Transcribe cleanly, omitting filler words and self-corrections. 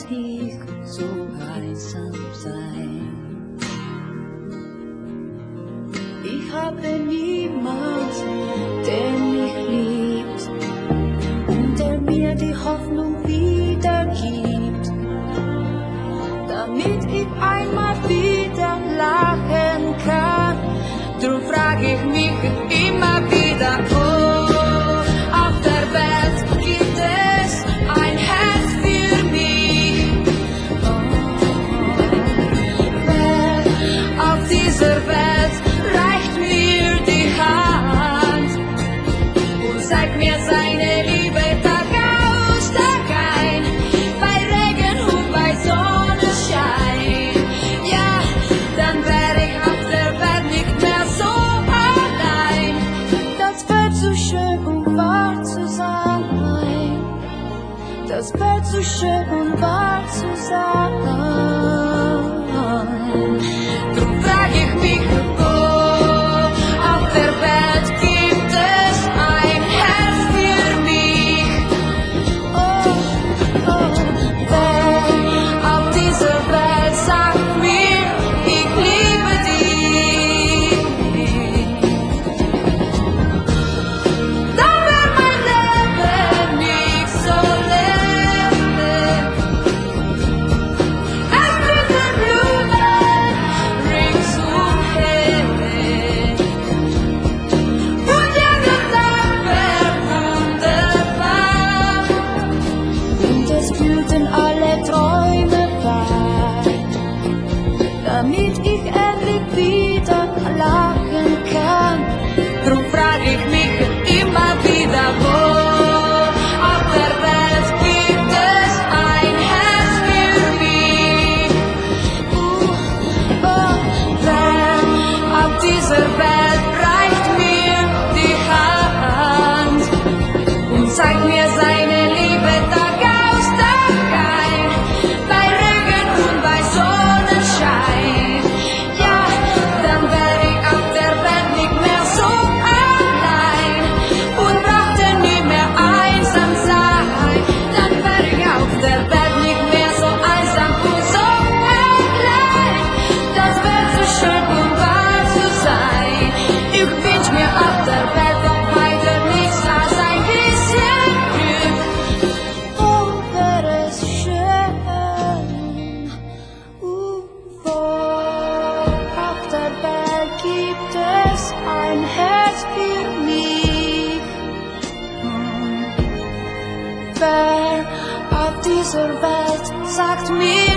ich so einsam sein. Ich habe niemanden, der mich liebt und der mir die Hoffnung wiedergibt, damit ich einmal wieder lachen kann. Drum frag ich mich immer wieder, oh, auf der Welt gibt es ein Herz für mich. Oh, auf dieser Welt reicht mir die Hand und zeigt mir seine Liebe Tag aus, Tag ein, bei Regen und bei Sonnenschein. Ja, dann wär ich auf der Welt nicht mehr so allein. Das wird so schön, um wahr zu sein. Das wird so schön, um wahr zu sein. Drum frag ich mich, oh, auf der Welt gibt es ein Herz für mich. Oh, oh, wer auf dieser Welt sagt mir, ich liebe dich, dann wär mein Leben nicht so leer. Es blühten Blumen ringsumher und jeder Tag wär wunderbar und es fühlten alle Träume wahr, damit ich endlich wieder lachen kann. Drum frag ich mich immer wieder, wo auf der Welt gibt es ein Herz für mich. Oh, wer auf dieser Welt reicht mir die Hand und zeigt mir seine Liebe Tag aus, Tag ein, bei Regen und bei Sonnenschein. Ja, dann wär ich auf der Welt nicht mehr so allein und brauchte nie mehr einsam sein. Dann wär ich auf der Welt nicht mehr so einsam und so allein. Das wär so schön, um wahr zu sein. Ich wünsch mir auf der Welt doch weiter nichts als ein bisschen Glück. Oh, wär es schön. Auf der Welt gibt es ein Herz für mich. Wer auf dieser Welt sagt mir,